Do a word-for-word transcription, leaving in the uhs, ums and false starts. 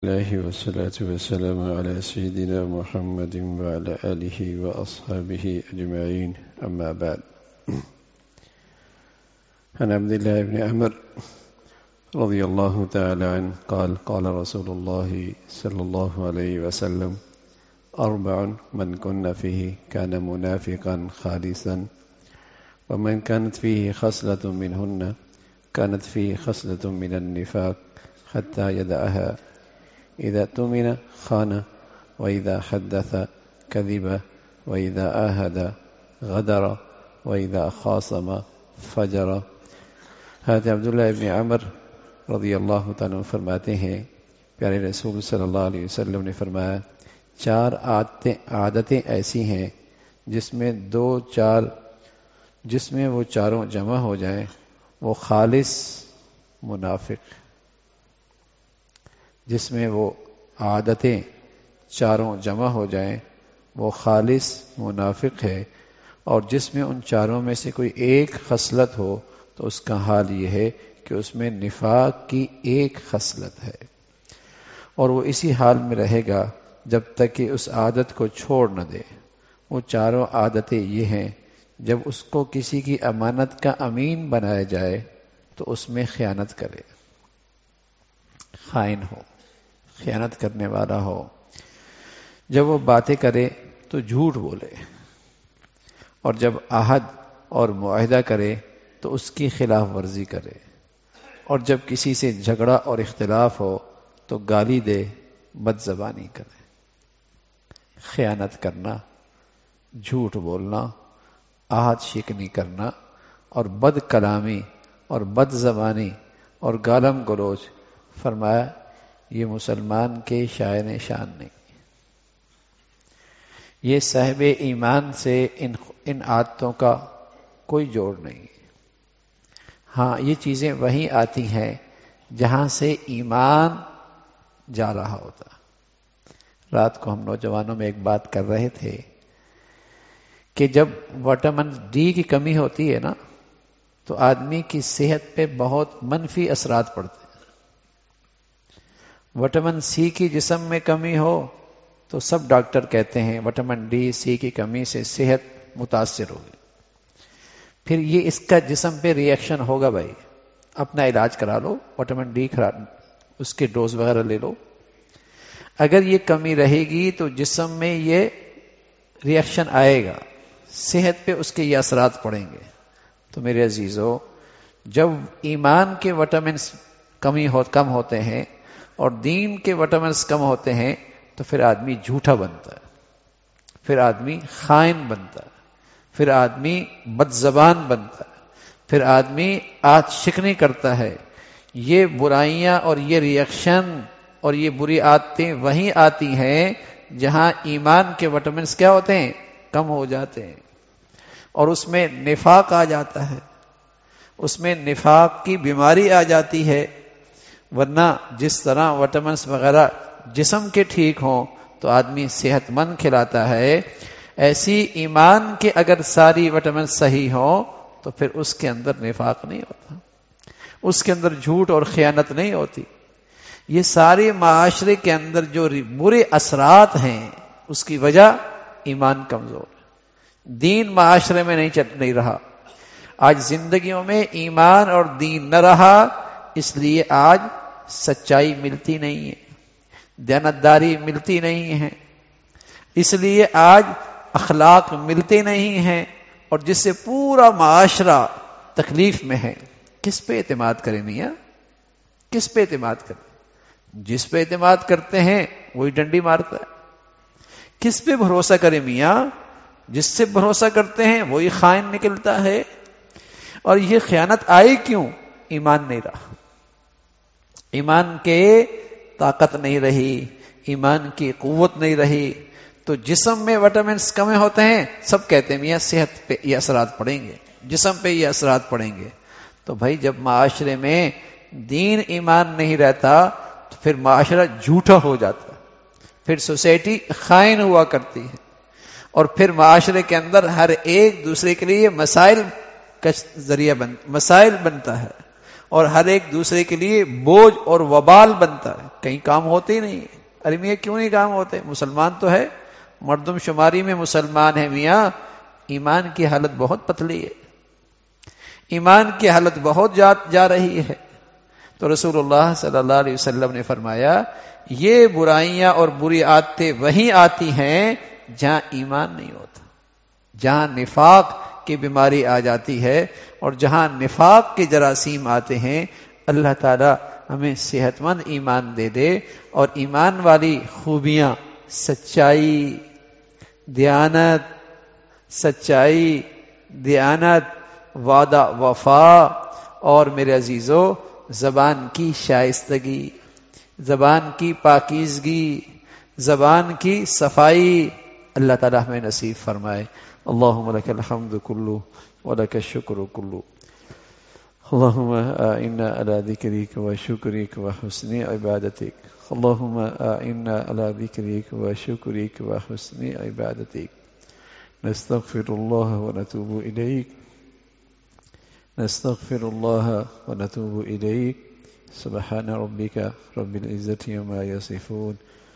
الله والصلاة والسلام على سيدنا محمد وعلى آله وأصحابه أجمعين أما بعد. عن عبد الله بن عمر رضي الله تعالى عنه قال قال رسول الله صلى الله عليه وسلم أربع من كن فيه كان منافقا خالصا ومن كانت فيه خصلة منهن كانت فيه خصلة من النفاق حتى يدعها إذا اؤتمن خان وإذا حدث كذب وإذا عاهد غدر وإذا خاصم فجر. حضرت عبداللہ ابن عمر رضی اللہ تعالیٰ عنہ فرماتے ہیں پیارے رسول صلی اللہ علیہ وسلم نے فرمایا چار عادتیں عادتیں ایسی ہیں جس میں دو چار جس میں وہ چاروں جمع ہو جائیں وہ خالص منافق، جس میں وہ عادتیں چاروں جمع ہو جائیں وہ خالص منافق ہے، اور جس میں ان چاروں میں سے کوئی ایک خصلت ہو تو اس کا حال یہ ہے کہ اس میں نفاق کی ایک خصلت ہے، اور وہ اسی حال میں رہے گا جب تک کہ اس عادت کو چھوڑ نہ دے. وہ چاروں عادتیں یہ ہیں: جب اس کو کسی کی امانت کا امین بنایا جائے تو اس میں خیانت کرے، خائن ہو، خیانت کرنے والا ہو. جب وہ باتیں کرے تو جھوٹ بولے، اور جب عہد اور معاہدہ کرے تو اس کی خلاف ورزی کرے، اور جب کسی سے جھگڑا اور اختلاف ہو تو گالی دے، بد زبانی کرے. خیانت کرنا، جھوٹ بولنا، عہد شکنی کرنا اور بد کلامی اور بد زبانی اور گالم گلوچ، فرمایا یہ مسلمان کے شائن شان نہیں، یہ صاحب ایمان سے ان ان عادتوں کا کوئی جوڑ نہیں. ہاں یہ چیزیں وہیں آتی ہیں جہاں سے ایمان جا رہا ہوتا. رات کو ہم نوجوانوں میں ایک بات کر رہے تھے کہ جب وٹامن ڈی کی کمی ہوتی ہے نا تو آدمی کی صحت پہ بہت منفی اثرات پڑتے ہیں. وٹامن سی کی جسم میں کمی ہو تو سب ڈاکٹر کہتے ہیں وٹامن ڈی سی کی کمی سے صحت متاثر ہوگی، پھر یہ اس کا جسم پہ ری ایکشن ہوگا. بھائی اپنا علاج کرا لو، وٹامن ڈی اس کے ڈوز وغیرہ لے لو. اگر یہ کمی رہے گی تو جسم میں یہ ری ایکشن آئے گا، صحت پہ اس کے یہ اثرات پڑیں گے. تو میرے عزیزو، جب ایمان کے وٹامنس کمی ہو کم ہوتے ہیں اور دین کے وٹامنس کم ہوتے ہیں تو پھر آدمی جھوٹا بنتا ہے، پھر آدمی خائن بنتا ہے، پھر آدمی بد زبان بنتا ہے، پھر آدمی عہد شکنی کرتا ہے. یہ برائیاں اور یہ ریئیکشن اور یہ بری عادتیں وہیں آتی ہیں جہاں ایمان کے وٹامنس کیا ہوتے ہیں؟ کم ہو جاتے ہیں، اور اس میں نفاق آ جاتا ہے، اس میں نفاق کی بیماری آ جاتی ہے. ورنہ جس طرح وٹامنس وغیرہ جسم کے ٹھیک ہوں تو آدمی صحت مند کھلاتا ہے، ایسی ایمان کے اگر ساری وٹامنس صحیح ہوں تو پھر اس کے اندر نفاق نہیں ہوتا، اس کے اندر جھوٹ اور خیانت نہیں ہوتی. یہ سارے معاشرے کے اندر جو برے اثرات ہیں اس کی وجہ ایمان کمزور ہے. دین معاشرے میں نہیں چل نہیں رہا. آج زندگیوں میں ایمان اور دین نہ رہا، اس لیے آج سچائی ملتی نہیں ہے، دیانتداری ملتی نہیں ہے، اس لیے آج اخلاق ملتے نہیں ہیں، اور جس سے پورا معاشرہ تکلیف میں ہے. کس پہ اعتماد کریں میاں؟ کس پہ اعتماد کریں؟ جس پہ اعتماد کرتے ہیں وہی ڈنڈی مارتا ہے. کس پہ بھروسہ کریں میاں؟ جس سے بھروسہ کرتے ہیں وہی خائن نکلتا ہے. اور یہ خیانت آئی کیوں؟ ایمان نہیں رہا، ایمان کے طاقت نہیں رہی، ایمان کی قوت نہیں رہی. تو جسم میں وٹامنس کم ہوتے ہیں، سب کہتے ہیں میاں صحت پہ یہ اثرات پڑیں گے، جسم پہ یہ اثرات پڑیں گے. تو بھائی جب معاشرے میں دین ایمان نہیں رہتا تو پھر معاشرہ جھوٹا ہو جاتا ہے، پھر سوسائٹی خائن ہوا کرتی ہے، اور پھر معاشرے کے اندر ہر ایک دوسرے کے لیے مسائل کا ذریعہ بن مسائل بنتا ہے. اور ہر ایک دوسرے کے لیے بوجھ اور وبال بنتا ہے. کہیں کام ہوتے ہی نہیں. ارے میاں کیوں نہیں کام ہوتے؟ مسلمان تو ہے، مردم شماری میں مسلمان ہے میاں، ایمان کی حالت بہت پتلی ہے، ایمان کی حالت بہت جا, جا رہی ہے. تو رسول اللہ صلی اللہ علیہ وسلم نے فرمایا یہ برائیاں اور بری عادتیں وہیں آتی ہیں جہاں ایمان نہیں ہوتا، جہاں نفاق کی بیماری آ جاتی ہے، اور جہاں نفاق کے جراثیم آتے ہیں. اللہ تعالی ہمیں صحت مند ایمان دے دے، اور ایمان والی خوبیاں سچائی، دیانت، سچائی، دیانت، وعدہ وفا، اور میرے عزیزو زبان کی شائستگی، زبان کی پاکیزگی، زبان کی صفائی اللہ تعالی ہمیں نصیب فرمائے. اللہم لک الحمد کلو ولک الشکر کلو. اللہم اعنا علی ذکرک و شکرک و حسن عبادتک. اللہم اعنا علی ذکرک و شکرک و حسن عبادتک. نستغفر اللہ و نتوب الیک، نستغفر اللہ و نتوب الیک. سبحان ربک رب العزة عما یصفون